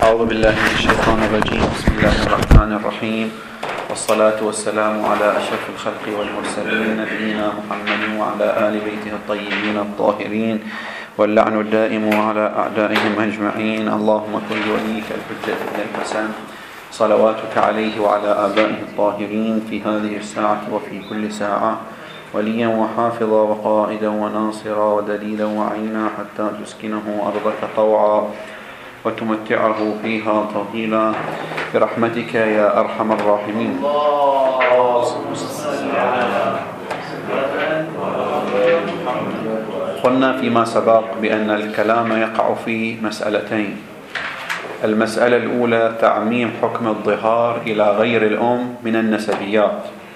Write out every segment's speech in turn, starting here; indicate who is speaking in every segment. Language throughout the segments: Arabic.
Speaker 1: أعوذ بالله من الشيطان الرجيم. بسم الله الرحمن الرحيم، والصلاة والسلام على أشرف الخلق والمرسلين نبينا محمد وعلى آل بيته الطيبين الطاهرين، واللعن الدائم على أعدائهم أجمعين. اللهم كن وليك الحجة بن الحسن صلواتك عليه وعلى آبائه الطاهرين في هذه الساعة وفي كل ساعة وليا وحافظا وقائدا وناصرا ودليلا وعينا حتى تسكنه أرضك طوعا وتمتعه فيها طويلا برحمتك يا أرحم الراحمين. قلنا فيما سبق بأن الكلام يقع في مسألتين. المسألة الأولى تعميم حكم الظهار إلى غير الأم من النسبيات،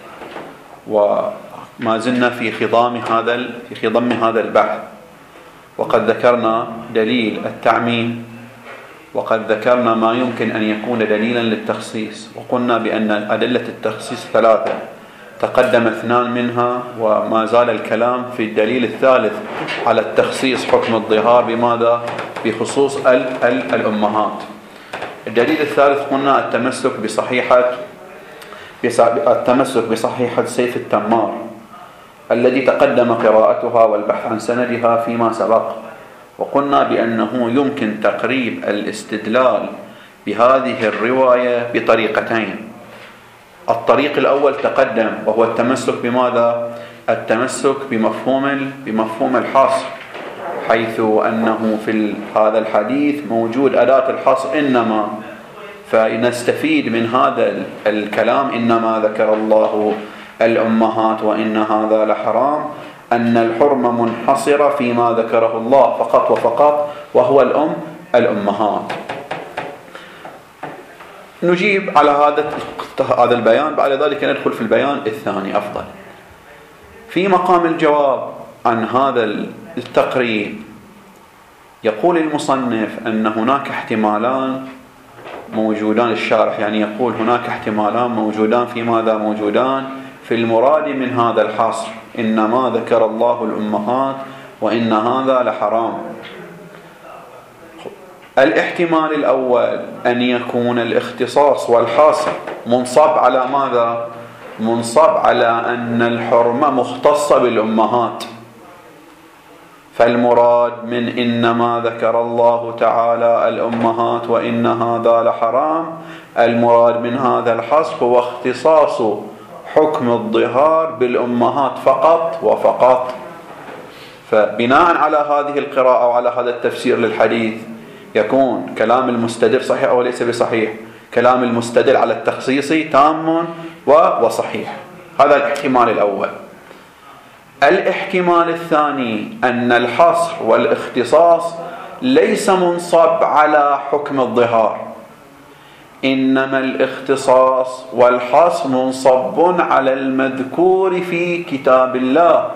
Speaker 1: وما زلنا في خضم هذا البحث، وقد ذكرنا دليل التعميم، وقد ذكرنا ما يمكن أن يكون دليلا للتخصيص، وقلنا بأن أدلة التخصيص ثلاثة تقدم 2 منها، وما زال الكلام في الدليل الثالث على التخصيص حكم الظهار بماذا؟ بخصوص الأمهات. الدليل الثالث قلنا التمسك بصحيحة سيف التمار الذي تقدم قراءتها والبحث عن سندها فيما سبق، وقلنا بأنه يمكن تقريب الاستدلال بهذه الرواية بطريقتين. الطريق الأول تقدم، وهو التمسك بماذا؟ التمسك بمفهوم الحصر، حيث أنه في هذا الحديث موجود أداة الحصر إنما، فنستفيد من هذا الكلام إنما ذكر الله الأمهات وإن هذا لحرام أن الحرمة منحصرة فيما ذكره الله فقط وفقط، وهو الأمهات. نجيب على هذا البيان، بعد ذلك ندخل في البيان الثاني أفضل. في مقام الجواب عن هذا التقريب يقول المصنف أن هناك احتمالان موجودان، الشارح يعني يقول هناك احتمالان موجودان في ماذا؟ موجودان في المراد من هذا الحصر، إنما ذكر الله الأمهات وإن هذا لحرام. الاحتمال الأول أن يكون الاختصاص والحصر منصب على ماذا؟ منصب على أن الحرمة مختصة بالأمهات، فالمراد من إنما ذكر الله تعالى الأمهات وإن هذا لحرام، المراد من هذا الحصر هو اختصاص حكم الظهار بالأمهات فقط وفقط. فبناء على هذه القراءة وعلى هذا التفسير للحديث يكون كلام المستدل صحيح أو ليس بصحيح؟ كلام المستدل على التخصيص تام وصحيح. هذا الاحتمال الأول. الاحتمال الثاني أن الحصر والاختصاص ليس منصب على حكم الظهار، إنما الاختصاص والحصر منصب على المذكور في كتاب الله،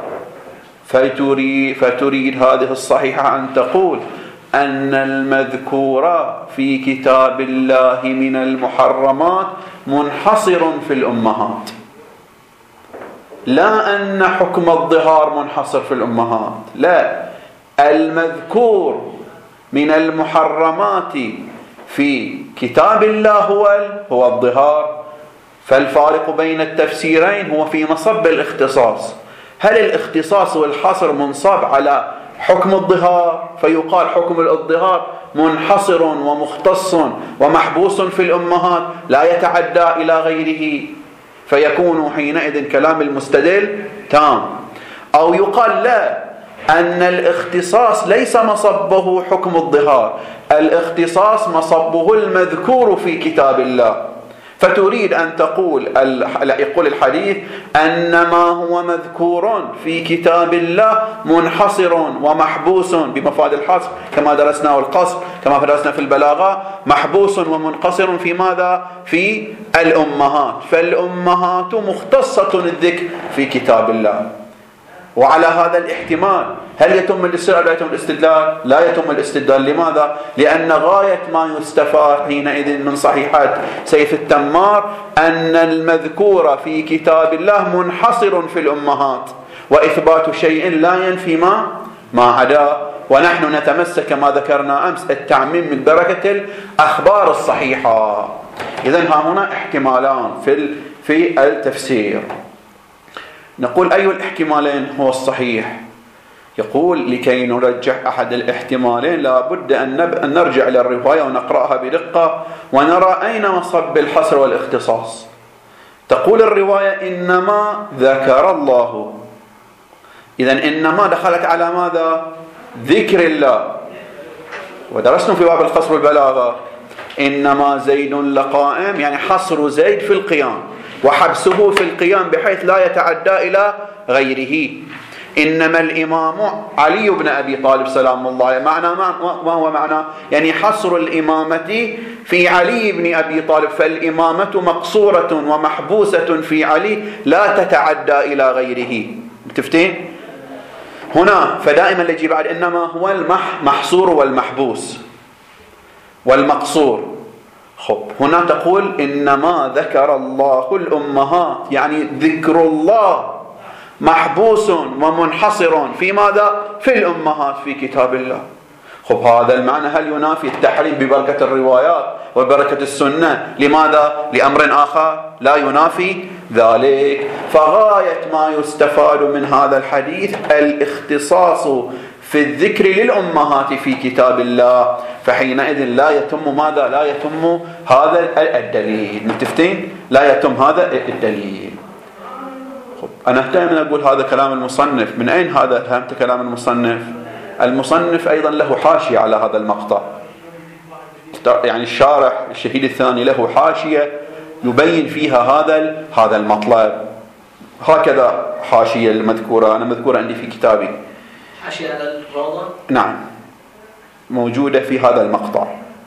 Speaker 1: فتريد هذه الصحيحة أن تقول أن المذكور في كتاب الله من المحرمات منحصر في الأمهات، لا أن حكم الظهار منحصر في الأمهات، لا، المذكور من المحرمات في كتاب الله هو الظهار. فالفارق بين التفسيرين هو في مصب الاختصاص. هل الاختصاص والحصر منصب على حكم الظهار فيقال حكم الظهار منحصر ومختص ومحبوس في الأمهات لا يتعدى إلى غيره، فيكون حينئذ كلام المستدل تام، أو يقال لا، أن الاختصاص ليس مصبه حكم الظهار، الاختصاص مصبه المذكور في كتاب الله، فتريد أن يقول الحديث أن ما هو مذكور في كتاب الله منحصر ومحبوس بمفاد الحصر كما درسنا، والقصر كما درسنا في البلاغة، محبوس ومنقصر في ماذا؟ في الأمهات، فالأمهات مختصة الذكر في كتاب الله. وعلى هذا الاحتمال هل يتم الاستدلال لا يتم الاستدلال؟ لا يتم الاستدلال. لماذا؟ لأن غاية ما يستفاد حينئذ من صحيحة سيف التمار أن المذكور في كتاب الله منحصر في الأمهات، وإثبات شيء لا ينفي ما عدا ونحن نتمسك كما ذكرنا أمس التعميم من بركة الأخبار الصحيحة. إذن ها هنا احتمالان في التفسير. نقول أي الاحتمالين هو الصحيح؟ يقول لكي نرجح أحد الاحتمالين لا بد أن نرجع إلى الرواية ونقرأها بدقة ونرى أين مصب الحصر والاختصاص. تقول الرواية إنما ذكر الله، إذن إنما دخلت على ماذا؟ ذكر الله. ودرسنا في باب القصر والبلاغة إنما زيد لقائم، يعني حصر زيد في القيام وحبسه في القيام بحيث لا يتعدى إلى غيره. إنما الإمام علي بن أبي طالب سلام الله عليه. ما هو معنى؟ يعني حصر الإمامة في علي بن أبي طالب، فالإمامة مقصورة ومحبوسة في علي لا تتعدى إلى غيره. متفتين؟ هنا فدائما اللي يجي بعد إنما هو المحصور والمحبوس والمقصور. هنا تقول إنما ذكر الله الأمهات، يعني ذكر الله محبوس ومنحصر في ماذا؟ في الأمهات في كتاب الله. هذا المعنى هل ينافي التحريم ببركة الروايات وبركة السنة؟ لماذا؟ لأمر آخر لا ينافي ذلك. فغاية ما يستفاد من هذا الحديث الاختصاص في الذكر للأمهات في كتاب الله، فحينئذ لا يتم ماذا؟ لا يتم هذا الدليل. متفتين؟ لا يتم هذا الدليل. أنا دائما أقول هذا كلام المصنف. من أين هذا فهمت كلام المصنف؟ المصنف أيضا له حاشية على هذا المقطع، يعني الشارح الشهيد الثاني له حاشية يبين فيها هذا المطلب. هكذا حاشية المذكورة، أنا مذكورة عندي في كتابي،
Speaker 2: حاشية على الروضة.
Speaker 1: نعم موجودة في هذا المقطع.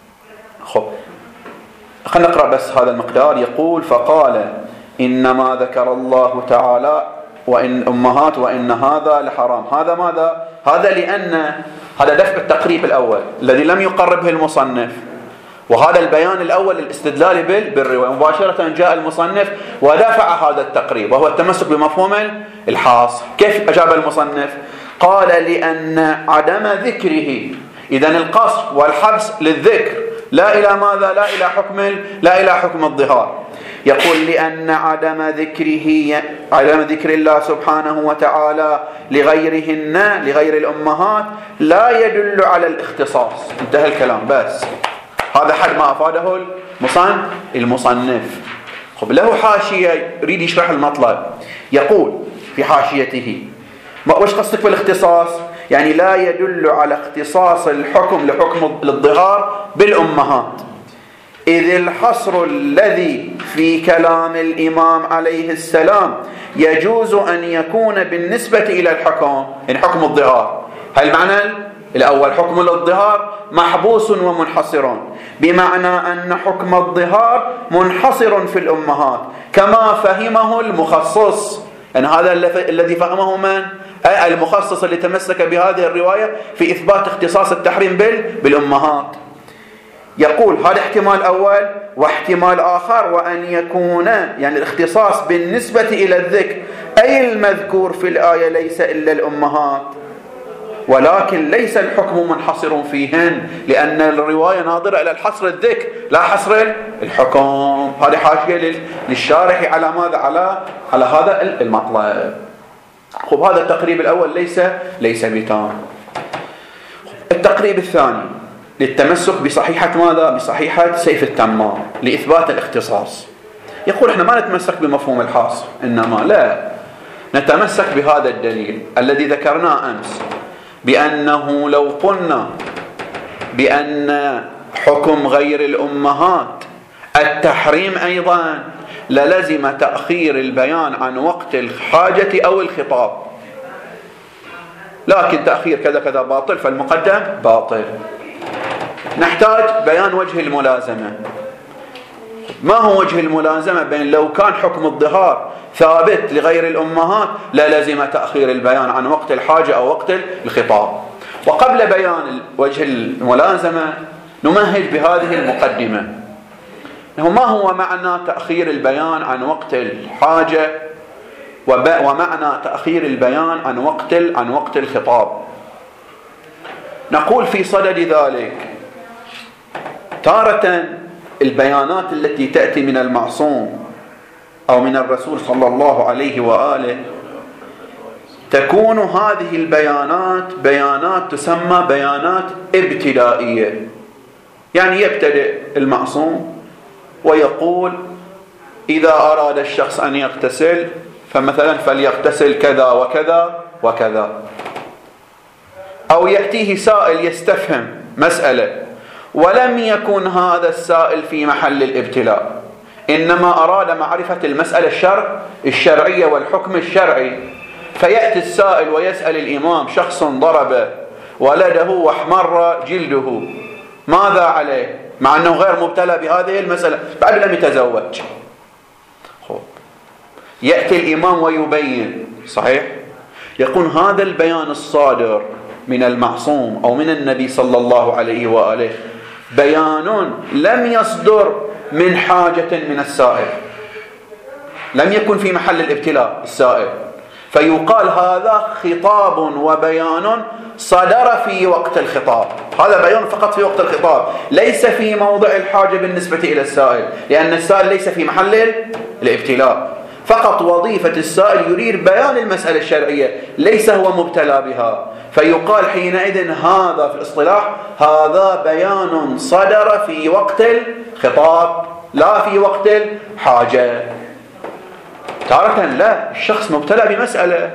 Speaker 1: خلينا نقرأ بس هذا المقدار. يقول فقال إنما ذكر الله تعالى وإن أمهات وإن هذا لحرام. هذا ماذا؟ هذا لأن هذا دفع التقريب الأول الذي لم يقربه المصنف، وهذا البيان الأول للاستدلال بالرواية. مباشرة جاء المصنف ودافع هذا التقريب وهو التمسك بمفهوم الحاصر. كيف أجاب المصنف؟ قال لأن عدم ذكره، إذن القصر والحبس للذكر لا إلى ماذا؟ لا إلى حكم الظهار. يقول لأن عدم ذكر الله سبحانه وتعالى لغيرهن لغير الأمهات لا يدل على الاختصاص. انتهى الكلام. بس هذا حد ما أفاده المصنف. له حاشية يريد يشرح المطلب. يقول في حاشيته وش قصدك بالاختصاص؟ يعني لا يدل على اختصاص الحكم لحكم الظهار بالأمهات، إذ الحصر الذي في كلام الإمام عليه السلام يجوز أن يكون بالنسبة إلى الحكم، يعني حكم الظهار. هل معنى الأول حكم الظهار محبوس ومنحصر، بمعنى أن حكم الظهار منحصر في الأمهات كما فهمه المخصص. يعني هذا الذي فهمه من؟ المخصص اللي تمسك بهذه الرواية في إثبات اختصاص التحريم بالأمهات. يقول هذا احتمال أول. واحتمال آخر وأن يكون يعني الاختصاص بالنسبة إلى الذكر أي المذكور في الآية ليس إلا الأمهات، ولكن ليس الحكم منحصر فيهن، لأن الرواية ناظرة إلى الحصر الذكر لا حصر الحكم. هذه حاشية للشارح على ماذا؟ على هذا المطلب. هذا التقريب الأول ليس بتام. التقريب الثاني للتمسك بصحيحة ماذا؟ بصحيحة سيف التمام لإثبات الاختصاص. يقول احنا ما نتمسك بمفهوم الحاصر، إنما لا نتمسك بهذا الدليل الذي ذكرناه أمس، بأنه لو قلنا بأن حكم غير الأمهات التحريم أيضا للزم تأخير البيان عن وقت الحاجة أو الخطاب، لكن تأخير كذا كذا باطل فالمقدم باطل. نحتاج بيان وجه الملازمة. ما هو وجه الملازمة بين لو كان حكم الظهار ثابت لغير الأمهات لازم تأخير البيان عن وقت الحاجة أو وقت الخطاب؟ وقبل بيان وجه الملازمة نمهد بهذه المقدمة. ما هو معنى تأخير البيان عن وقت الحاجة ومعنى تأخير البيان عن وقت الخطاب؟ نقول في صدد ذلك تارة البيانات التي تأتي من المعصوم أو من الرسول صلى الله عليه وآله تكون هذه البيانات بيانات تسمى بيانات ابتدائية. يعني يبتدئ المعصوم ويقول إذا أراد الشخص أن يغتسل فمثلا فليغتسل كذا وكذا وكذا، أو يأتيه سائل يستفهم مسألة ولم يكن هذا السائل في محل الابتلاء، إنما أراد معرفة المسألة الشرعية والحكم الشرعي، فيأتي السائل ويسأل الإمام: شخص ضرب ولده واحمر جلده ماذا عليه؟ مع أنه غير مبتلى بهذه المسألة، بعد لم يتزوج. يأتي الإمام ويبين، صحيح؟ يكون هذا البيان الصادر من المعصوم أو من النبي صلى الله عليه وآله بيان لم يصدر من حاجة من السائل، لم يكن في محل الابتلاء السائل، فيقال هذا خطاب وبيان صدر في وقت الخطاب. هذا بيان فقط في وقت الخطاب، ليس في موضع الحاجة بالنسبة إلى السائل، لأن السائل ليس في محل الابتلاء، فقط وظيفة السائل يريد بيان المسألة الشرعية، ليس هو مبتلى بها، فيقال حينئذ هذا في الاصطلاح هذا بيان صدر في وقت الخطاب لا في وقت الحاجة. تارة لا، الشخص مبتلى بمسألة،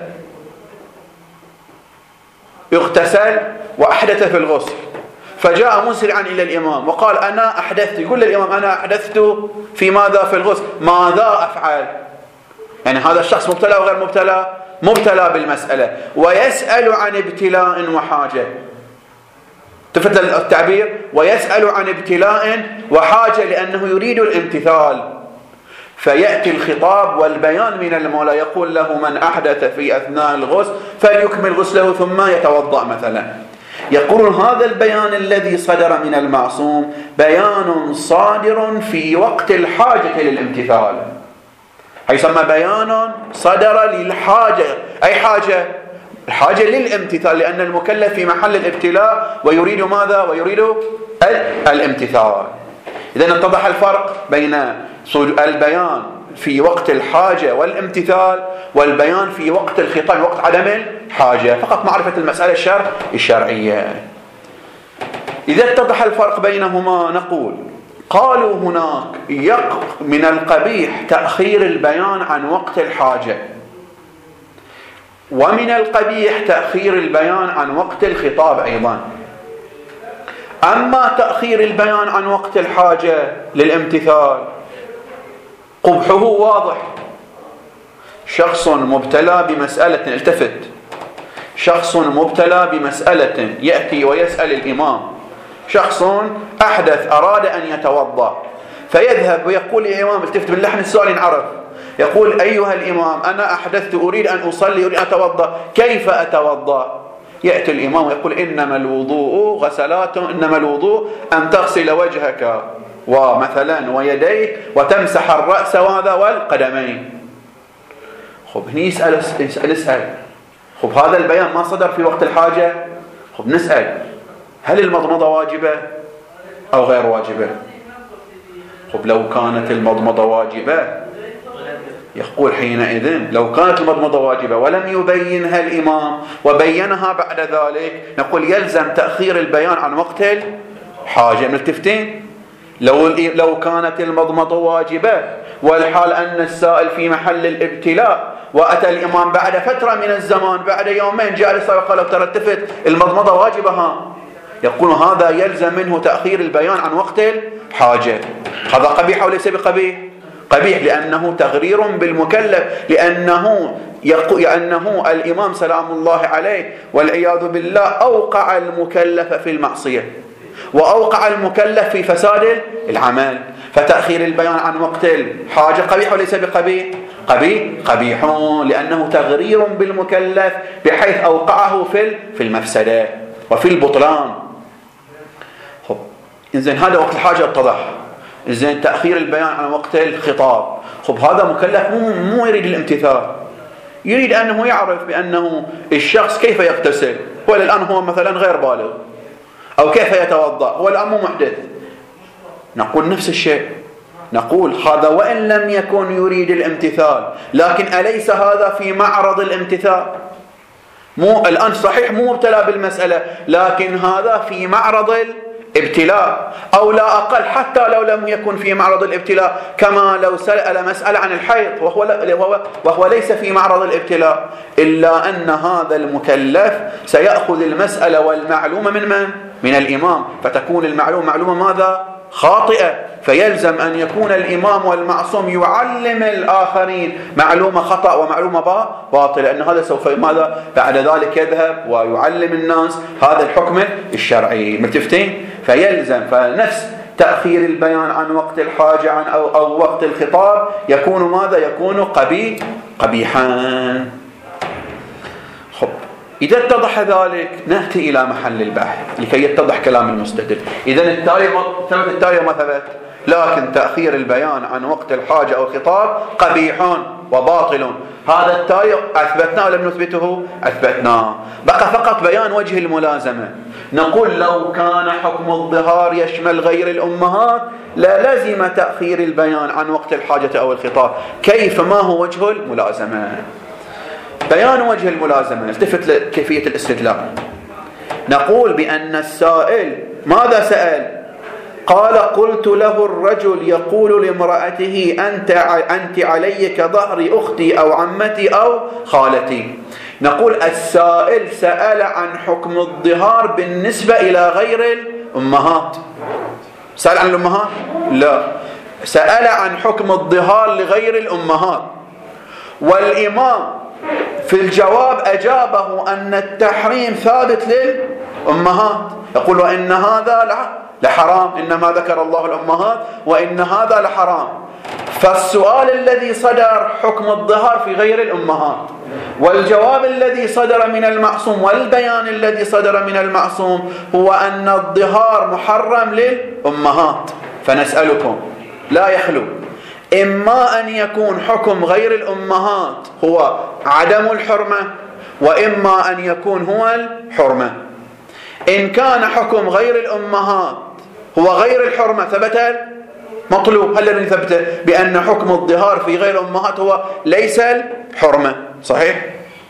Speaker 1: اغتسل وأحدث في الغسل، فجاء مسرعا إلى الإمام وقال أنا أحدثت، يقول للإمام أنا أحدثت في ماذا؟ في الغسل، ماذا أفعل؟ يعني هذا الشخص مبتلى وغير مبتلى؟ مبتلى بالمسألة، ويسأل عن ابتلاء وحاجة. تفت التعبير؟ ويسأل عن ابتلاء وحاجة لأنه يريد الامتثال، فيأتي الخطاب والبيان من المولى يقول له من أحدث في أثناء الغسل فليكمل غسله ثم يتوضأ مثلا. يقول هذا البيان الذي صدر من المعصوم بيان صادر في وقت الحاجة للامتثال، يسمى بيان صدر للحاجة. أي حاجة؟ الحاجة للامتثال، لأن المكلف في محل الابتلاء ويريد ماذا؟ ويريد الامتثال. إذن اتضح الفرق بين البيان في وقت الحاجة والامتثال والبيان في وقت الخطاب وقت عدم الحاجة، فقط معرفة المسألة الشرعية. إذا اتضح الفرق بينهما نقول قالوا هناك من القبيح تأخير البيان عن وقت الحاجة، ومن القبيح تأخير البيان عن وقت الخطاب أيضا. أما تأخير البيان عن وقت الحاجة للامتثال قبحه واضح. شخص مبتلى بمسألة، التفت، شخص مبتلى بمسألة يأتي ويسأل الإمام، شخص أحدث أراد أن يتوضأ، فيذهب ويقول للإمام، التفت باللحن السؤال ينعرف، يقول أيها الإمام أنا أحدثت أريد أن أصلي أريد أن أتوضأ، كيف أتوضأ؟ يأتي الإمام ويقول إنما الوضوء أن تغسل وجهك ومثلا ويديك وتمسح الرأس وهذا والقدمين. هنا نسأل هذا البيان ما صدر في وقت الحاجة؟ نسأل هل المضمضة واجبة أو غير واجبة؟ لو كانت المضمضة واجبة يقول حينئذ لو كانت المضمضة واجبة ولم يبينها الإمام وبينها بعد ذلك نقول يلزم تأخير البيان عن وقت الحاجة. ملتفتين؟ لو كانت المضمضة واجبة والحال أن السائل في محل الابتلاء وأتى الإمام بعد فترة من الزمان بعد يومين جاء للسائل وقال ترى التفت المضمضة واجبة، يقول هذا يلزم منه تأخير البيان عن وقت الحاجة. هذا قبيح أو ليس بقبيح؟ قبيح، لأنه تغرير بالمكلف، لأنه الإمام سلام الله عليه والعياذ بالله أوقع المكلف في المعصية وأوقع المكلف في فساد العمل، فتأخير البيان عن وقت الحاجة قبيح وليس بقبيح؟ قبيح، لأنه تغرير بالمكلف بحيث أوقعه في المفسدة وفي البطلان. إذن هذا وقت الحاجة اتضح. إذن تأخير البيان عن وقت الخطاب، هذا مكلف مو يريد الامتثال، يريد أنه يعرف بأنه الشخص كيف يغتسل، والآن هو مثلا غير بالغ، أو كيف يتوضأ، هو الآن مو محدث، نقول نفس الشيء، نقول هذا وإن لم يكن يريد الامتثال، لكن أليس هذا في معرض الامتثال؟ مو الآن صحيح مو مبتلى بالمسألة، لكن هذا في معرض الابتلاء، أو لا أقل حتى لو لم يكن في معرض الابتلاء، كما لو سأل مسألة عن الحيض وهو ليس في معرض الابتلاء، إلا أن هذا المكلف سيأخذ المسألة والمعلومة من من؟ من الإمام، فتكون المعلومة ماذا؟ خاطئة، فيلزم أن يكون الإمام والمعصوم يعلم الآخرين معلومة خطأ ومعلومة باطلة، لأن هذا سوف ماذا؟ بعد ذلك يذهب ويعلم الناس هذا الحكم الشرعي. متفتين؟ فيلزم فنفس تأخير البيان عن وقت الحاجة عن أو وقت الخطاب يكون ماذا؟ يكون قبيحا. خب، إذا اتضح ذلك نأتي إلى محل البحث لكي يتضح كلام المستدل. إذا ثبت التالي وما ثبت، لكن تأخير البيان عن وقت الحاجة أو الخطاب قبيح وباطل. هذا التالي أثبتناه ولم نثبته؟ أثبتناه. بقى فقط بيان وجه الملازمة. نقول لو كان حكم الظهار يشمل غير الأمهات للزم تأخير البيان عن وقت الحاجة أو الخطاب. كيف؟ ما هو وجه الملازمة؟ بيان وجه الملازمة، التفت لكيفية الاستدلال. نقول بأن السائل ماذا سأل؟ قال قلت له الرجل يقول لامرأته أنت علي كظهر أختي أو عمتي أو خالتي. نقول السائل سأل عن حكم الظهار بالنسبة إلى غير الأمهات. سأل عن الأمهات؟ لا، سأل عن حكم الظهار لغير الأمهات، والإمام في الجواب أجابه أن التحريم ثابت للأمهات، يقول وإن هذا لحرام، إنما ذكر الله الأمهات وإن هذا لحرام. فالسؤال الذي صدر حكم الظهار في غير الأمهات، والجواب الذي صدر من المعصوم والبيان الذي صدر من المعصوم هو أن الظهار محرم للأمهات. فنسألكم لا يخلو إما أن يكون حكم غير الأمهات هو عدم الحرمة، وإما أن يكون هو الحرمة. إن كان حكم غير الأمهات هو غير الحرمة ثبت مطلوب. هل نثبته بأن حكم الظهار في غير الأمهات هو ليس الحرمة؟ صحيح.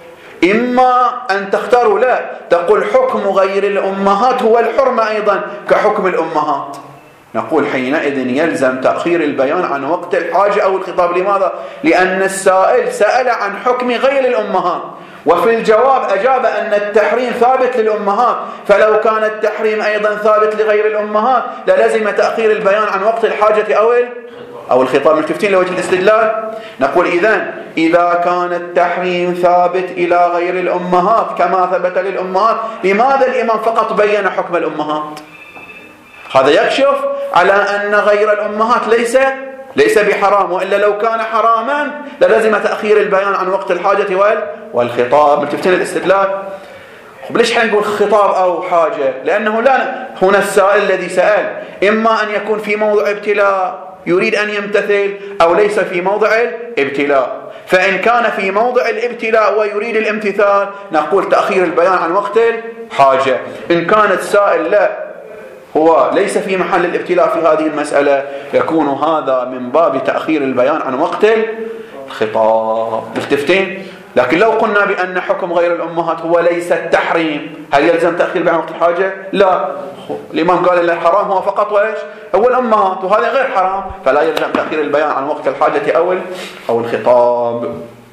Speaker 1: إما أن تختاروا لا تقول حكم غير الأمهات هو الحرمة أيضا كحكم الأمهات. نقول حينئذ يلزم تأخير البيان عن وقت الحاجة أو الخطاب. لماذا؟ لأن السائل سأل عن حكم غير الأمهات، وفي الجواب أجاب أن التحريم ثابت للأمهات، فلو كان التحريم أيضا ثابت لغير الأمهات للزم تأخير البيان عن وقت الحاجة أو الخطاب. ملتفتين لوجه الاستدلال؟ نقول إذا كان التحريم ثابت إلى غير الأمهات كما ثبت للأمهات، لماذا الإمام فقط بين حكم الأمهات؟ هذا يكشف على أن غير الأمهات ليس بحرام، وإلا لو كان حراما للزم تأخير البيان عن وقت الحاجة والخطاب. ملتفتين الاستدلال؟ ليش حنقول خطاب أو حاجة؟ لأنه لا، هنا السائل الذي سأل إما أن يكون في موضع ابتلاء يريد أن يمتثل، أو ليس في موضع الابتلاء. فإن كان في موضع الابتلاء ويريد الامتثال نقول تأخير البيان عن وقت الحاجة. إن كان السائل لا، هو ليس في محل الابتلاء في هذه المسألة، يكون هذا من باب تأخير البيان عن وقت الخطاب. ملتفتين؟ لكن لو قلنا بأن حكم غير الأمهات هو ليس التحريم، هل يلزم تأخير البيان عن وقت الحاجة؟ لا، الإمام قال إن الحرام هو فقط وإيش؟ هو الأمهات، وهذا غير حرام، فلا يلزم تأخير البيان عن وقت الحاجة أو الخطاب.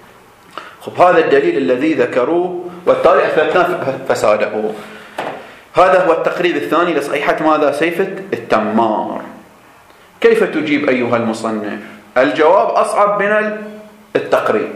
Speaker 1: هذا الدليل الذي ذكروه والتالي أثبتنا فساده. هذا هو التقريب الثاني لصحيحة ماذا؟ سيفة التمار. كيف تجيب أيها المصنف؟ الجواب أصعب من التقريب.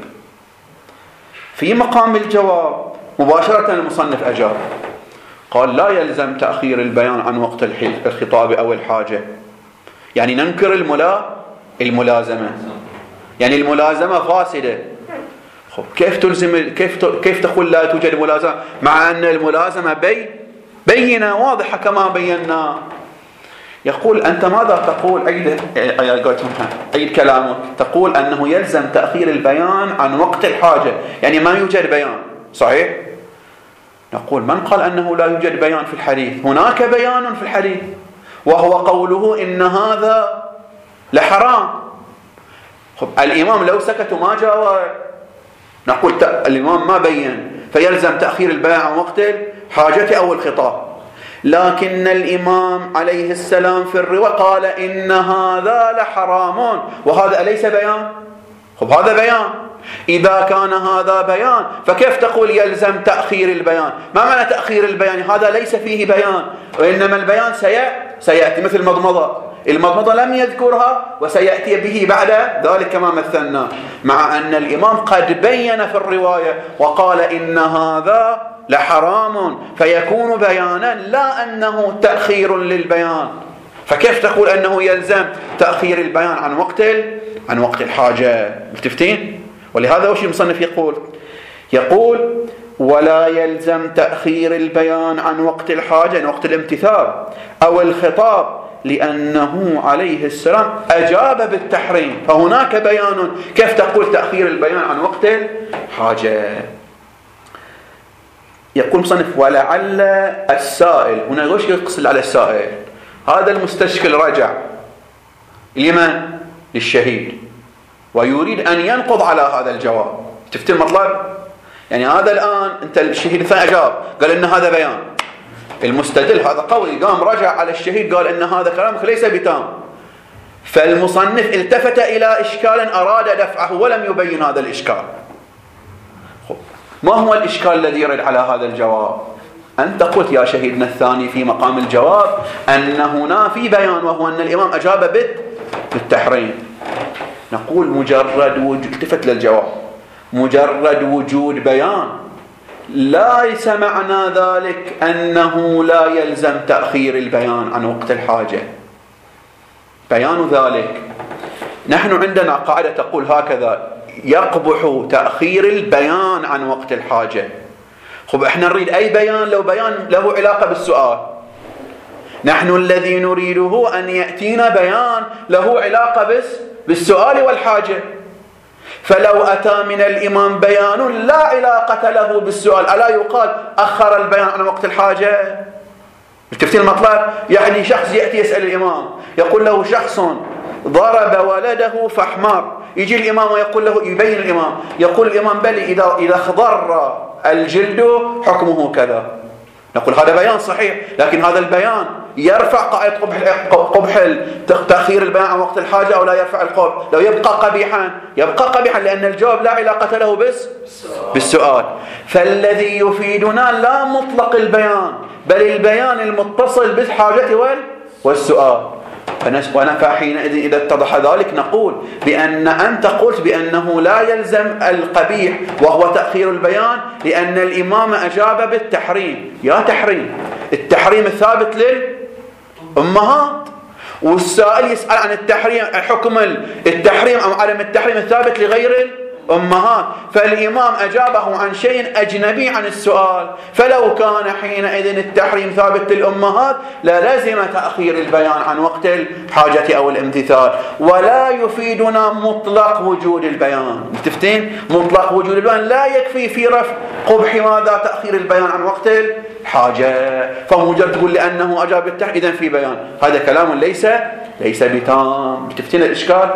Speaker 1: في مقام الجواب مباشرة المصنف أجاب قال لا يلزم تأخير البيان عن وقت الخطاب أو الحاجة، يعني ننكر الملازمة، يعني الملازمة فاسدة. كيف تلزم؟ كيف تقول لا توجد ملازمة مع أن الملازمة بينة واضحة كما بينا؟ يقول أنت ماذا تقول؟ أي كلامك تقول أنه يلزم تأخير البيان عن وقت الحاجة، يعني ما يوجد بيان. صحيح؟ نقول من قال أنه لا يوجد بيان في الحديث؟ هناك بيان في الحديث، وهو قوله إن هذا لحرام. الإمام لو سكت وما جاوب نقول الإمام ما بين، فيلزم تأخير البيان عن وقت الحاجة أو الخطاب. لكن الإمام عليه السلام في الرواية قال إن هذا لحرام، وهذا أليس بيان؟ هذا بيان. إذا كان هذا بيان فكيف تقول يلزم تأخير البيان؟ ما معنى تأخير البيان؟ هذا ليس فيه بيان، وإنما البيان سيأتي مثل المضمضة لم يذكرها وسيأتي به بعد ذلك كما مثلنا، مع أن الإمام قد بين في الرواية وقال إن هذا لحرام، فيكون بيانا لا أنه تأخير للبيان. فكيف تقول أنه يلزم تأخير البيان عن وقت الحاجة؟ متفتين؟ ولهذا وش المصنف يقول ولا يلزم تأخير البيان عن وقت الحاجة، عن وقت الامتثال أو الخطاب، لأنه عليه السلام أجاب بالتحريم، فهناك بيان. كيف تقول تأخير البيان عن وقت الحاجة؟ يقول مصنف ولعل السائل، هنا وش يقصد على السائل؟ هذا المستشكل رجع لمن؟ للشهيد، ويريد أن ينقض على هذا الجواب. تفتي المطلب؟ يعني هذا الآن أنت الشهيد الثاني أجاب قال إن هذا بيان، المستدل هذا قوي قام رجع على الشهيد قال إن هذا كلامك ليس بتام، فالمصنف التفت إلى إشكال أراد دفعه ولم يبين هذا الإشكال. ما هو الإشكال الذي يرد على هذا الجواب؟ أنت قلت يا شهيدنا الثاني في مقام الجواب أن هنا في بيان، وهو أن الإمام أجاب بالتحريم. نقول مجرد التفت للجواب، مجرد وجود بيان ليس معنى ذلك أنه لا يلزم تأخير البيان عن وقت الحاجة. بيان ذلك، نحن عندنا قاعدة تقول هكذا: يقبح تأخير البيان عن وقت الحاجة. احنا نريد أي بيان لو بيان له علاقة بالسؤال. نحن الذي نريده أن يأتينا بيان له علاقة بالسؤال والحاجة. فلو أتى من الإمام بيان لا علاقة له بالسؤال، ألا يقال أخر البيان عن وقت الحاجة؟ تفتين المطلب؟ يعني شخص يأتي يسأل الإمام يقول له شخص ضرب ولده فاحمر، يجي الإمام ويقول له، يبين الإمام يقول الإمام بل إذا خضر الجلد حكمه كذا. نقول هذا بيان صحيح، لكن هذا البيان يرفع قاعدة قبح تأخير البيان عن وقت الحاجة أو لا يرفع القبح؟ لو يبقى قبيحا لأن الجواب لا علاقة له بالسؤال. فالذي يفيدنا لا مطلق البيان بل البيان المتصل بالحاجة والسؤال. فحينئذ إذا اتضح ذلك نقول بأن أنت قلت بأنه لا يلزم القبيح وهو تأخير البيان لأن الإمام أجاب بالتحريم. يا تحريم، التحريم الثابت للأمهات، والسائل يسأل عن التحريم، حكم التحريم أو عدم التحريم الثابت لغير الأمهات، فالإمام أجابه عن شيء أجنبي عن السؤال. فلو كان حينئذ التحريم ثابت للأمهات للزم تأخير البيان عن وقت الحاجة أو الامتثال، ولا يفيدنا مطلق وجود البيان. متفتين؟ مطلق وجود البيان لا يكفي في رفع قبح ماذا؟ تأخير البيان عن وقت الحاجة. فمجرد تقول لأنه أجاب بالتحريم إذن في بيان، هذا كلام ليس بتام. متفتين الإشكال؟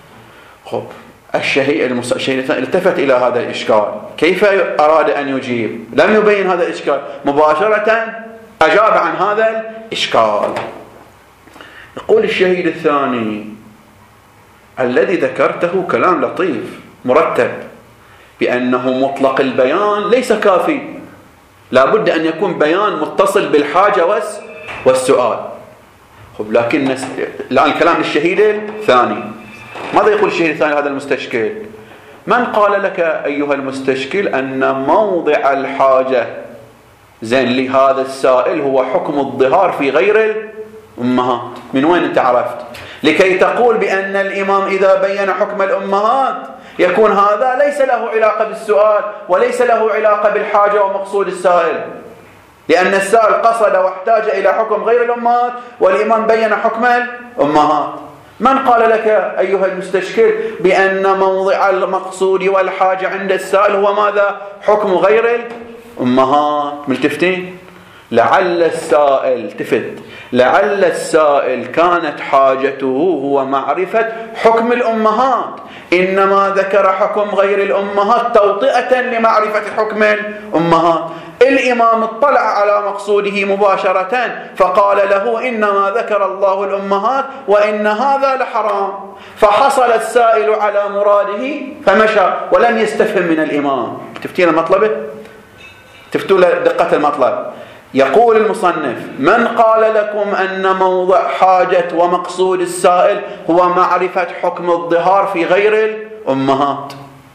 Speaker 1: الشهيد التفت إلى هذا الإشكال، كيف أراد أن يجيب؟ لم يبين هذا الإشكال، مباشرة أجاب عن هذا الإشكال. يقول الشهيد الثاني: الذي ذكرته كلام لطيف مرتب، بأنه مطلق البيان ليس كافي، لا بد أن يكون بيان متصل بالحاجة والسؤال. لكن الآن الكلام للشهيد الثاني. ماذا يقول الشهيد الثاني هذا المستشكل؟ من قال لك أيها المستشكل أن موضع الحاجة لهذا السائل هو حكم الظهار في غير الأمهات؟ من وين أنت عرفت؟ لكي تقول بأن الإمام إذا بين حكم الأمهات يكون هذا ليس له علاقة بالسؤال وليس له علاقة بالحاجة ومقصود السائل، لأن السائل قصد واحتاج إلى حكم غير الأمهات والإمام بين حكم الأمهات. من قال لك أيها المستشكل بأن موضع المقصود والحاجة عند السائل هو ماذا؟ حكم غير أمهات. ملتفتين؟ لعل السائل لعل السائل كانت حاجته هو معرفة حكم الأمهات، إنما ذكر حكم غير الأمهات توطئة لمعرفة حكم الأمهات. الإمام اطلع على مقصوده مباشرة فقال له إنما ذكر الله الأمهات وإن هذا لحرام، فحصل السائل على مراده فمشى ولم يستفهم من الإمام. تفتين المطلبة؟ تفتوا دقة المطلب. يقول المصنف: من قال لكم أن موضع حاجة ومقصود السائل هو معرفة حكم الظهار في غير الأمهات؟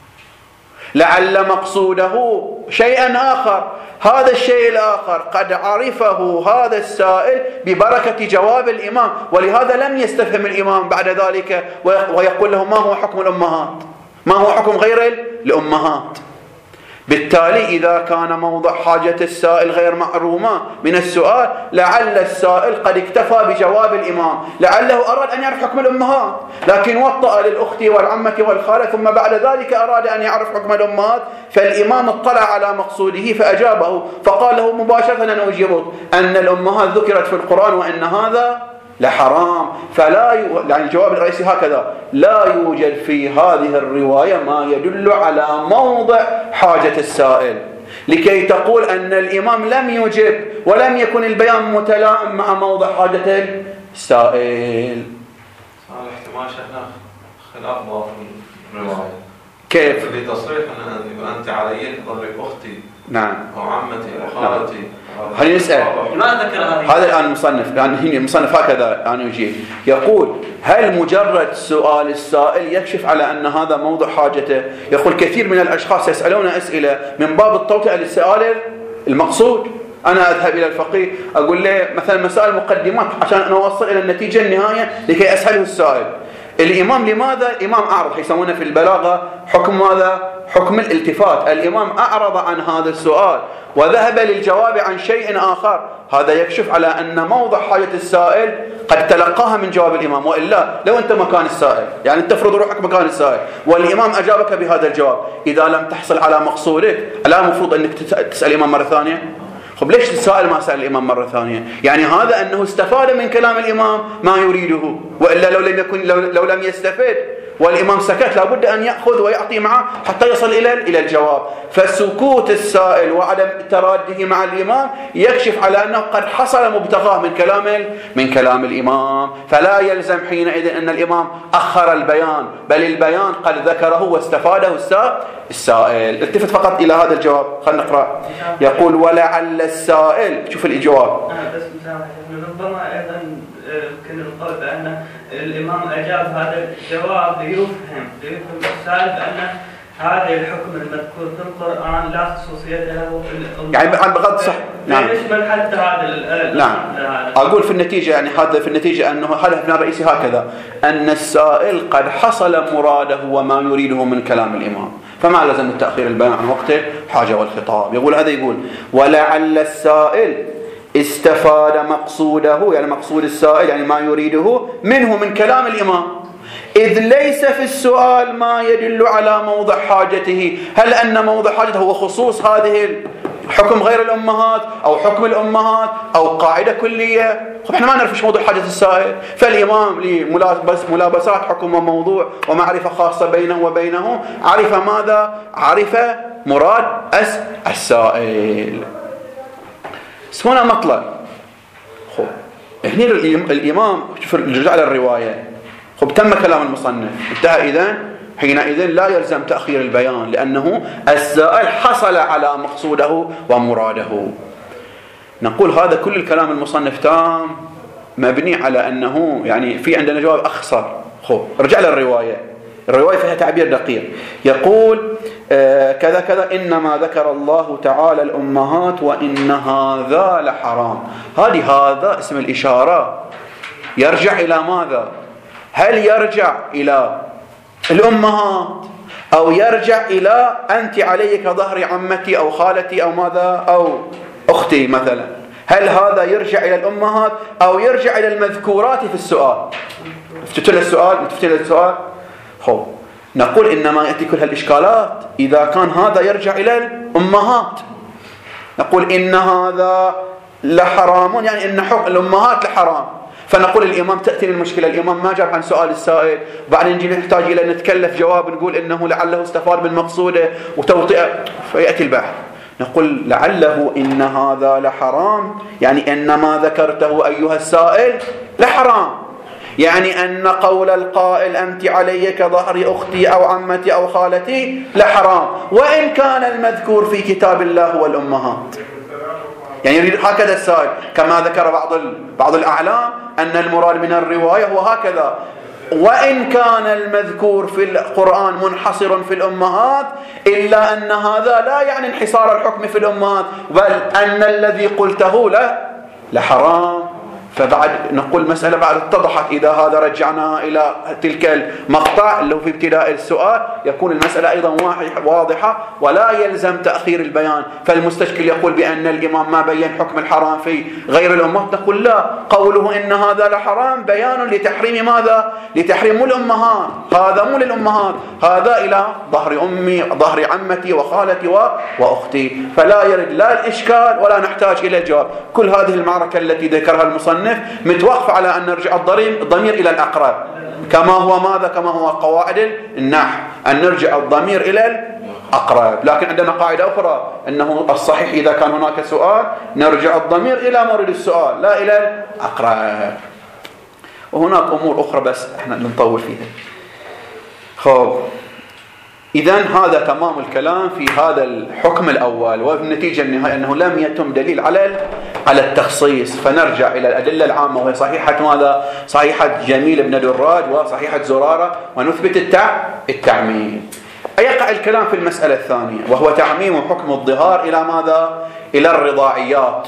Speaker 1: لعل مقصوده شيئا آخر، هذا الشيء الآخر قد عرفه هذا السائل ببركة جواب الإمام، ولهذا لم يستفهم الإمام بعد ذلك ويقول له ما هو حكم الأمهات، ما هو حكم غير الأمهات. بالتالي إذا كان موضع حاجة السائل غير معلومة من السؤال، لعل السائل قد اكتفى بجواب الإمام، لعله أراد أن يعرف حكم الأمهات لكن وطأ للأخت والعمة والخالة، ثم بعد ذلك أراد أن يعرف حكم الأمهات، فالإمام اطلع على مقصوده فأجابه، فقال له مباشرة: أنا أجيبك أن الأمهات ذكرت في القرآن وأن هذا لحرام. يعني الجواب الرئيسي هكذا: لا يوجد في هذه الرواية ما يدل على موضع حاجة السائل، لكي تقول أن الإمام لم يجب ولم يكن البيان متلائم مع موضع حاجة السائل.
Speaker 3: صار احتمال شيخنا خلاف ضابط الرواية.
Speaker 1: كيف؟
Speaker 3: في تصريح أن أنت علي تضرك أختي،
Speaker 1: نعم،
Speaker 3: أو عمتي أو خالتي.
Speaker 1: خلينا نسأل.
Speaker 2: ما ذكر
Speaker 1: هذا الآن المصنف، يعني هنا المصنف هكذا أنا يجيب، يقول: هل مجرد سؤال السائل يكشف على أن هذا موضوع حاجته؟ يقول كثير من الأشخاص يسألون أسئلة من باب التوطئة للسؤال المقصود. أنا أذهب إلى الفقيه أقول له مثلا مسائل مقدمات عشان أنا أوصل إلى النتيجة النهاية لكي أسأله السائل. الإمام لماذا؟ الإمام أعرض، يسمونه في البلاغة حكم ماذا؟ حكم الالتفات. الإمام أعرض عن هذا السؤال وذهب للجواب عن شيء آخر، هذا يكشف على أن موضع حاجة السائل قد تلقاها من جواب الإمام. وإلا لو أنت مكان السائل، يعني تفرض روحك مكان السائل والإمام أجابك بهذا الجواب، إذا لم تحصل على مقصودك لا المفروض أنك تسأل الإمام مرة ثانية؟ خب ليش السائل ما سأل الإمام مرة ثانية؟ يعني هذا أنه استفاد من كلام الإمام ما يريده، وإلا لو لم يستفد والإمام سكت لابد أن يأخذ ويعطي معه حتى يصل إلى الجواب. فسكوت السائل وعدم تراده مع الإمام يكشف على أنه قد حصل مبتغاه من كلام الإمام، فلا يلزم حينئذ أن الإمام أخر البيان، بل البيان قد ذكره واستفاده السائل. التفت فقط إلى هذا الجواب. خلينا نقرأ. يقول: ولعل السائل، شوف الجواب.
Speaker 4: بس ربما أيضا كنا نقول بأن الإمام أجاب هذا الجواب ليفهم السائل بأن هذا الحكم المذكور في القرآن لا خصوصية له،
Speaker 1: يعني بغض صح. نعم.
Speaker 4: يشمل حتى هذا.
Speaker 1: نعم. أقول في النتيجة، يعني هذا في النتيجة أنه هدفنا الرئيسي هكذا، أن السائل قد حصل مراده وما يريده من كلام الإمام، فما لزم التأخير البيان عن وقته حاجة والخطاب. يقول هذا، يقول: ولعل السائل استفاد مقصوده، يعني مقصود السائل يعني ما يريده منه من كلام الإمام، إذ ليس في السؤال ما يدل على موضع حاجته. هل أن موضع حاجته هو خصوص هذه حكم غير الأمهات أو حكم الأمهات أو قاعدة كلية؟ احنا ما نعرف ايش موضوع حاجة السائل، فالإمام لملابسات حكم وموضوع ومعرفة خاصة بينه وبينه عرف ماذا؟ عرف مراد السائل. هنا مطلب. خب هنا الإمام شوف رجع للرواية، خب تم كلام المصنف، انتهى. إذن حينئذ لا يلزم تأخير البيان، لأنه السائل حصل على مقصوده ومراده. نقول هذا كل الكلام المصنف تام مبني على أنه يعني في عندنا جواب أخصر. خب رجع للرواية. الرواية فيها تعبير دقيق، يقول كذا كذا: إنما ذكر الله تعالى الأمهات وإن هذا لحرام. هذا اسم الإشارة يرجع إلى ماذا؟ هل يرجع إلى الأمهات أو يرجع إلى أنت علي كظهر عمتي أو خالتي أو ماذا أو أختي مثلا؟ هل هذا يرجع إلى الأمهات أو يرجع إلى المذكورات في السؤال؟ متفتل السؤال؟ خب نقول إنما يأتي كل هالإشكالات إذا كان هذا يرجع إلى الأمهات، نقول إن هذا لحرام، يعني إن حكم الأمهات لحرام. فنقول الإمام تأتي المشكلة، الإمام ما جاب عن سؤال السائل، بعدين نجي نحتاج إلى نتكلف جواب نقول إنه لعله استفاد بالمقصودة وتوطئة، فيأتي البحث. نقول لعله إن هذا لحرام، يعني إن ما ذكرته أيها السائل لحرام، يعني أن قول القائل أنت علي كظهر أختي أو عمتي أو خالتي لحرام، وإن كان المذكور في كتاب الله هو الأمهات. يعني يريد هكذا السائل، كما ذكر بعض الأعلام أن المراد من الرواية هو هكذا، وإن كان المذكور في القرآن منحصر في الأمهات، إلا أن هذا لا يعني انحصار الحكم في الأمهات، بل أن الذي قلته لحرام. فبعد نقول مسألة بعد اتضحت، إذا هذا رجعنا إلى تلك المقطع اللي هو في ابتداء السؤال يكون المسألة أيضا واضحة ولا يلزم تأخير البيان. فالمستشكل يقول بأن الإمام ما بين حكم الحرام في غير الأمهات، نقول لا، قوله إن هذا لحرام بيان لتحريم ماذا؟ لتحريم الأمهات، هذا مو للأمهات، هذا إلى ظهر أمي، ظهر عمتي وخالتي وأختي. فلا يرد لا الإشكال ولا نحتاج إلى جواب. كل هذه المعركة التي ذكرها المصنف متوقف على أن نرجع الضمير إلى الأقرب، كما هو ماذا؟ كما هو قواعد النحو، أن نرجع الضمير إلى الأقرب. لكن عندنا قاعدة أخرى أنه الصحيح إذا كان هناك سؤال نرجع الضمير إلى مورد السؤال لا إلى الأقرب. وهناك أمور أخرى بس احنا نطول فيها. خب، إذن هذا تمام الكلام في هذا الحكم الأول، والنتيجة النهائية أنه لم يتم دليل على التخصيص. فنرجع إلى الأدلة العامة، وهي صحيحة ماذا؟ صحيحة جميل بن دراج وصحيحة زرارة، ونثبت التعميم. يقع الكلام في المسألة الثانية، وهو تعميم حكم الظهار إلى ماذا؟ إلى الرضاعيات.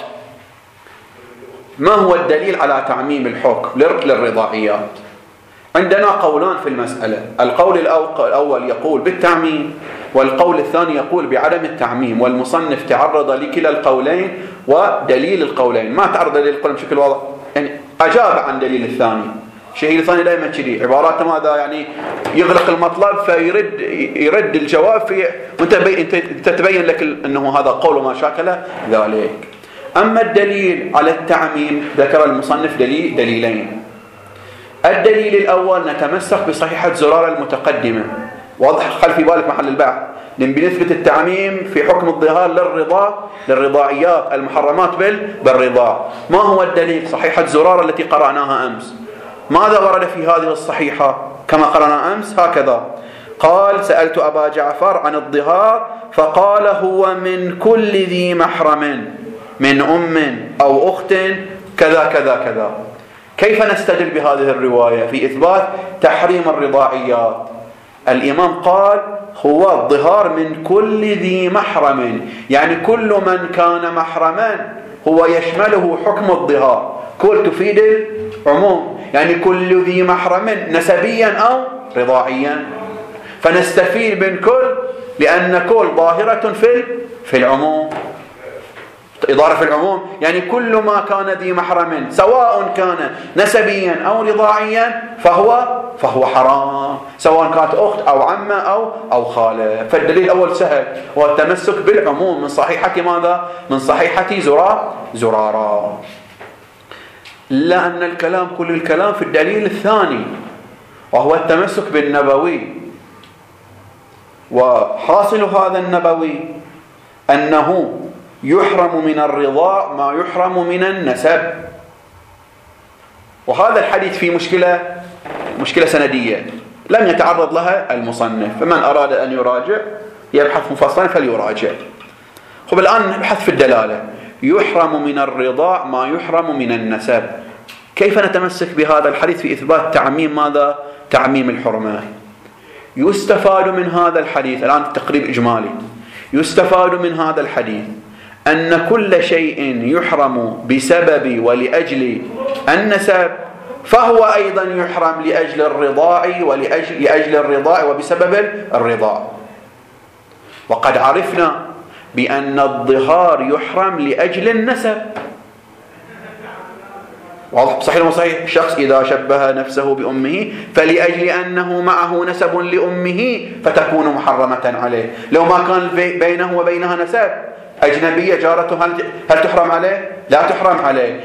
Speaker 1: ما هو الدليل على تعميم الحكم للرضاعيات؟ عندنا قولان في المسألة، القول الأول يقول بالتعميم، والقول الثاني يقول بعدم التعميم. والمصنف تعرض لكلا القولين ودليل القولين، ما تعرض لدليل القولين بشكل واضح، يعني أجاب عن دليل الثاني. الشيء الثاني دائما كذي عباراته ماذا؟ يعني يغلق المطلب فيرد الجواب في وانت تتبين لك انه هذا قول وما شاكل ذلك. اما الدليل على التعميم ذكر المصنف دليلين. الدليل الأول نتمسك بصحيحة زرارة المتقدمة، واضح خل في بالك محل البحث، بنثبت التعميم في حكم الظهار للرضاعيات المحرمات بالرضاع. ما هو الدليل؟ صحيحة زرارة التي قرأناها أمس. ماذا ورد في هذه الصحيحة كما قرأنا أمس؟ هكذا قال: سألت أبا جعفر عن الظهار فقال: هو من كل ذي محرم من أم أو أخت كذا كذا كذا. كيف نستدل بهذه الرواية في إثبات تحريم الرضاعيات؟ الإمام قال: هو الظهار من كل ذي محرم، يعني كل من كان محرما هو يشمله حكم الظهار. كل تفيد العموم، يعني كل ذي محرم نسبيا أو رضاعيا. فنستفيد من كل، لأن كل ظاهرة في العموم، إضافة في العموم، يعني كل ما كان ذي محرم سواء كان نسبيا أو رضاعيا فهو حرام، سواء كانت أخت أو عمة أو خالة. فالدليل الأول سهل، هو التمسك بالعموم من صحيحة ماذا؟ من صحيحة زرارة. لأن كل الكلام في الدليل الثاني، وهو التمسك بالنبوي. وحاصل هذا النبوي أنه يحرم من الرضاع ما يحرم من النسب. وهذا الحديث فيه مشكلة سندية لم يتعرض لها المصنف، فمن أراد أن يراجع يبحث مفصلا فليراجع. خب الآن نبحث في الدلالة. يحرم من الرضاع ما يحرم من النسب. كيف نتمسك بهذا الحديث في إثبات تعميم ماذا؟ تعميم الحرمة. يستفاد من هذا الحديث، الآن تقريب إجمالي، يستفاد من هذا الحديث أن كل شيء يحرم بسبب ولأجل النسب فهو أيضا يحرم لأجل الرضاع لأجل الرضاع وبسبب الرضاع. وقد عرفنا بأن الظهار يحرم لأجل النسب. واضح؟ صحيح وصحيح. شخص إذا شبه نفسه بأمه فلأجل أنه معه نسب لأمه فتكون محرمة عليه. لو ما كان بينه وبينها نسب أجنبية جارته هل تحرم عليه؟ لا تحرم عليه.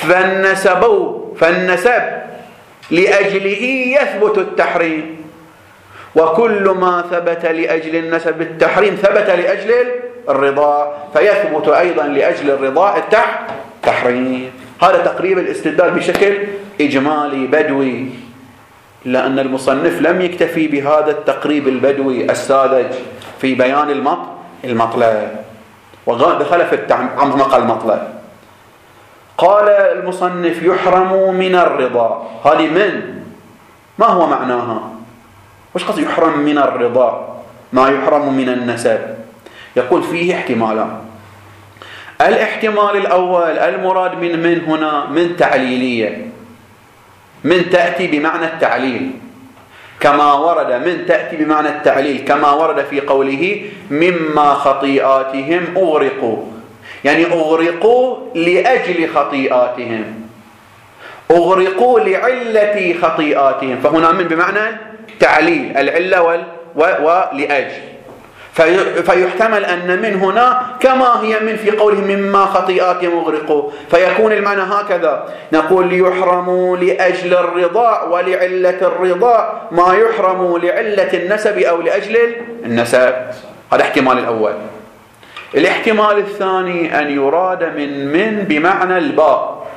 Speaker 1: فالنسب لأجله يثبت التحريم، وكل ما ثبت لأجل النسب التحريم ثبت لأجل الرضاع، فيثبت أيضا لأجل الرضاع التحريم. هذا تقريب الاستدلال بشكل إجمالي بدوي، لأن المصنف لم يكتفي بهذا التقريب البدوي الساذج في بيان المطلب، ودخل في عمق المطلب. قال المصنف يحرم من الرضاع. هذه من ما هو معناها؟ وش قصد يحرم من الرضاع ما يحرم من النسب؟ يقول فيه احتمالان. الاحتمال الأول المراد من هنا من تعليلية، من تأتي بمعنى التعليل كما ورد، من تأتي بمعنى التعليل كما ورد في قوله مما خطيئاتهم أغرقوا، يعني أغرقوا لأجل خطيئاتهم، أغرقوا لعلة خطيئاتهم، فهنا من بمعنى تعليل العلة ولأجل، فيحتمل أن من هنا كما هي من في قوله مما خطيئاتهم أغرقوا، فيكون المعنى هكذا. نقول ليحرموا لأجل الرضاع ولعلة الرضاع ما يحرم لعلة النسب أو لأجل النسب. هذا احتمال الأول. الاحتمال الثاني أن يراد من بمعنى الباء.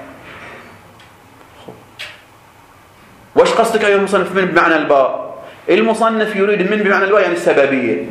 Speaker 1: وش قصدك أيها المصنف من بمعنى الباء؟ المصنف يريد من بمعنى الباء يعني السببية،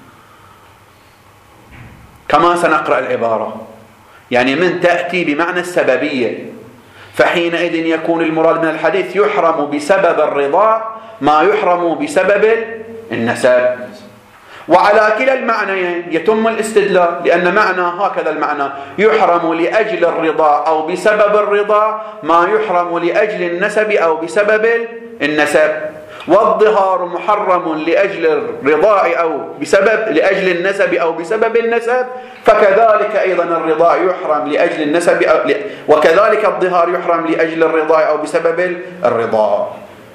Speaker 1: كما سنقرأ العبارة، يعني من تأتي بمعنى السببية، فحينئذ يكون المراد من الحديث يحرم بسبب الرضاع ما يحرم بسبب النسب. وعلى كلا المعنيين يتم الاستدلال، لأن معنى هكذا المعنى يحرم لأجل الرضاع أو بسبب الرضاع ما يحرم لأجل النسب أو بسبب النسب، والظهار محرم لأجل الرضاع أو بسبب لأجل النسب أو بسبب النسب، فكذلك أيضا الرضاع يحرم لأجل النسب وكذلك الظهار يحرم لأجل الرضاع أو بسبب الرضاع.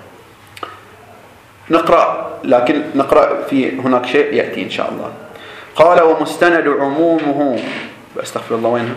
Speaker 1: نقرأ، لكن نقرأ في هناك شيء يأتي إن شاء الله. قال ومستند عمومه، أستغفر الله وينها،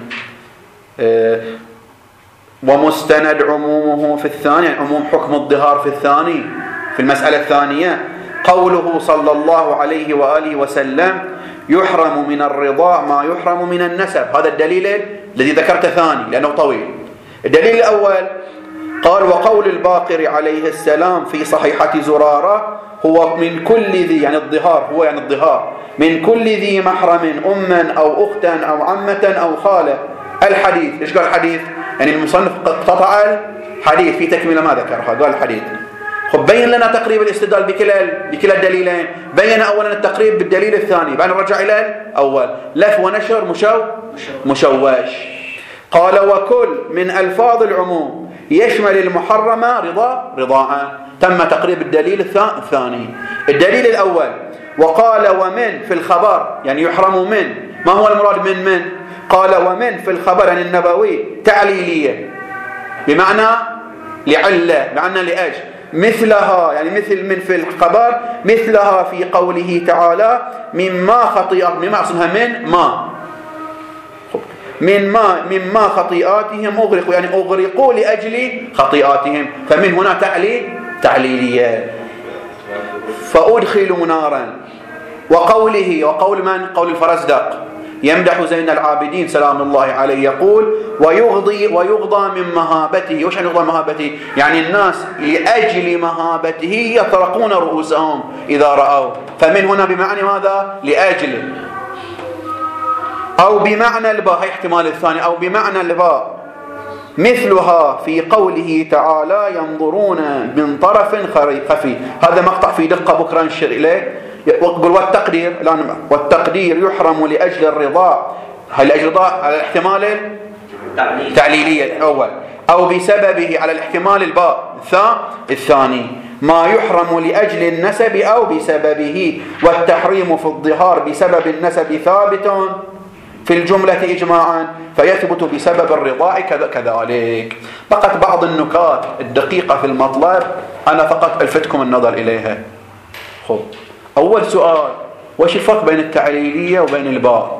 Speaker 1: ومستند عمومه في الثاني، عموم حكم الظهار في الثاني في المسألة الثانية قوله صلى الله عليه وآله وسلم يحرم من الرضاع ما يحرم من النسب. هذا الدليل الذي ذكرته ثاني لأنه طويل. الدليل الأول قال وقول الباقر عليه السلام في صحيحة زرارة هو من كل ذي، يعني الظهار، هو يعني الظهار من كل ذي محرم أما أو أختا أو عمة أو خالة. الحديث إيش قال الحديث؟ يعني المصنف قطع الحديث في تكملة ما ذكرها، قال الحديث. خب بين لنا تقريب الاستدلال بكلا الدليلين. بين أولا التقريب بالدليل الثاني، بعدين رجع إلى الأول. لف ونشر مشوش. قال وكل من ألفاظ العموم يشمل المحرم رضاء. تم تقريب الدليل الثاني. الدليل الأول وقال ومن في الخبر، يعني يحرم من. ما هو المراد من؟ قال ومن في الخبر يعني النبوي تعليلية بمعنى لعلة، بمعنى لأجل. مثلها يعني مثل من في الخبر، مثلها في قوله تعالى مما خطيئات، مما أصلها مما خطيئاتهم أغرقوا، يعني أغرقوا لأجل خطيئاتهم، فمن هنا تعليلية. فأدخلوا نارا. وقول من؟ قول الفرزدق يمدح زين العابدين سلام الله عليه، يقول ويغضى من مهابته. وش يعني يغضى من مهابته؟ يعني الناس لأجل مهابته يطرقون رؤوسهم إذا رأوا، فمن هنا بمعنى ماذا؟ لأجل، أو بمعنى الباء، هي احتمال الثاني، أو بمعنى الباء مثلها في قوله تعالى ينظرون من طرف خفي. هذا مقطع في دقة بكرة نشر إليه. يقول والتقدير يحرم لأجل الرضاع، هل لأجل الرضاع على الاحتمال التعليلية الأول، أو بسببه على الاحتمال الباء الثاني، ما يحرم لأجل النسب أو بسببه، والتحريم في الظهار بسبب النسب ثابت في الجملة إجماعا، فيثبت بسبب الرضاع كذلك. فقط بعض النكات الدقيقة في المطلب أنا فقط ألفتكم النظر إليها. أول سؤال، وش الفرق بين التعليلية وبين الباء؟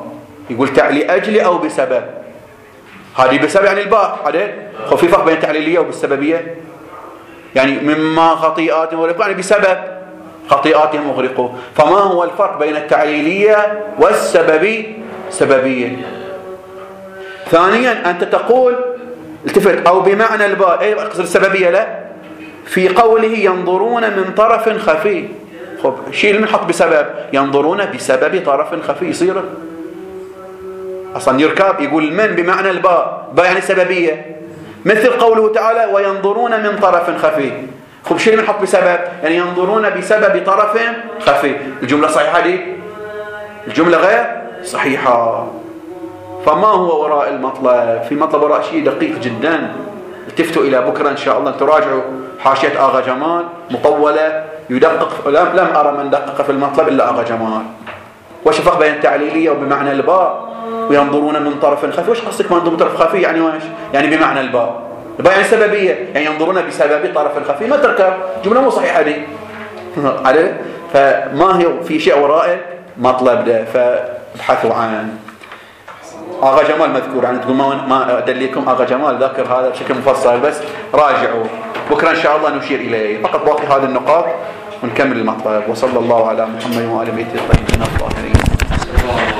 Speaker 1: يقول لأجل أو بسبب. هذه بسبب يعني الباء عدل. في فرق بين التعليلية وبالسببية. يعني مما خطيئاتهم أغرقوا يعني بسبب خطيئاتهم أغرقوا. فما هو الفرق بين التعليلية والسببية؟ ثانيا أنت تقول التفت أو بمعنى الباء، أي أقصد السببية لا، في قوله ينظرون من طرف خفي. خب شيل من حط بسبب، ينظرون بسبب طرف خفي يصير أصلا يركب. يقول من بمعنى الباء، باء يعني سببية، مثل قوله تعالى وينظرون من طرف خفي. خب شيل من حط بسبب، يعني ينظرون بسبب طرف خفي. الجملة صحيحة دي؟ الجملة غير صحيحة. فما هو وراء المطلب؟ في مطلب وراء شيء دقيق جدا. التفتوا إلى بكرة إن شاء الله تراجعوا حاشية آغا جمال مطولة يدقق. لم أرى من دقق في المطلب إلا آغا جمال. وش الفرق بين التعليلية وبمعنى الباء وينظرون من طرف خفي؟ وش قصدك ما من طرف خفي؟ يعني وش؟ يعني بمعنى الباء. الباء يعني سببية، يعني ينظرون بسبب طرف خفي. ما تركب جملة مو صحيحة دي عليه. فما هي في شيء وراء المطلب ده، فابحثوا عنه. آغا جمال مذكور، يعني تقول ما أدليكم آغا جمال ذكر هذا بشكل مفصل، بس راجعوا بكرة إن شاء الله نشير إليه. فقط باقي هذه النقاط ونكمل المطلب. وصلى الله على محمد وآل بيته الطيبين الطاهرين.